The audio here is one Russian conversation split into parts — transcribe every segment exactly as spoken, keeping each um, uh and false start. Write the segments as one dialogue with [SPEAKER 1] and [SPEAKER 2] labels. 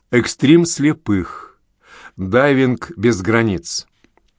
[SPEAKER 1] Экстрим слепых. Дайвинг без границ.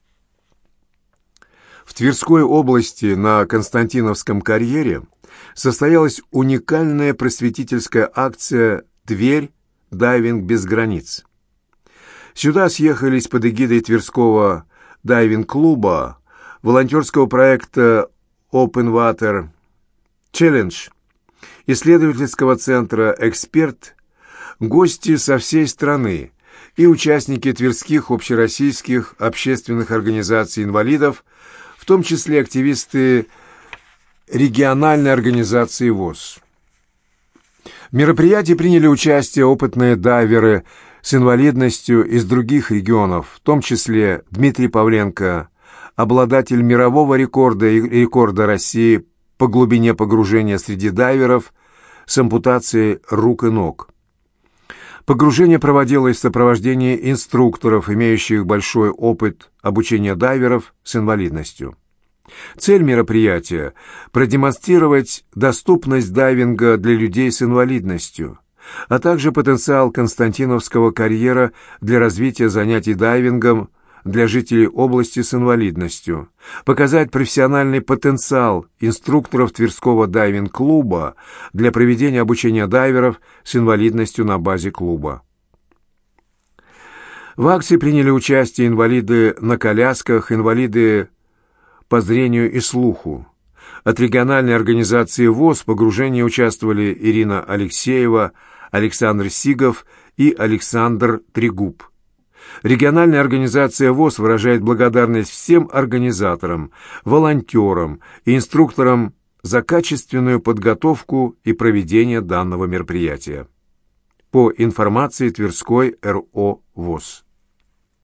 [SPEAKER 1] В Тверской области на Константиновском карьере состоялась уникальная просветительская акция «Тверь. Дайвинг без границ». Сюда съехались под эгидой Тверского дайвинг-клуба, волонтерского проекта Open Water Challenge, исследовательского центра «Эксперт», гости со всей страны и участники тверских общероссийских общественных организаций инвалидов, в том числе активисты региональной организации ВОС. В мероприятии приняли участие опытные дайверы с инвалидностью из других регионов, в том числе Дмитрий Павленко, обладатель мирового рекорда и рекорда России по глубине погружения среди дайверов с ампутацией рук и ног. Погружение проводилось в сопровождении инструкторов, имеющих большой опыт обучения дайверов с инвалидностью. Цель мероприятия – продемонстрировать доступность дайвинга для людей с инвалидностью, а также потенциал Константиновского карьера для развития занятий дайвингом для жителей области с инвалидностью, показать профессиональный потенциал инструкторов Тверского дайвинг-клуба для проведения обучения дайверов с инвалидностью на базе клуба. В акции приняли участие инвалиды на колясках, инвалиды по зрению и слуху. От региональной организации ВОС в погружении участвовали Ирина Алексеева, Александр Сигов и Александр Трегуб. Региональная организация ВОС выражает благодарность всем организаторам, волонтерам и инструкторам за качественную подготовку и проведение данного мероприятия. По информации Тверской эр о ВОС.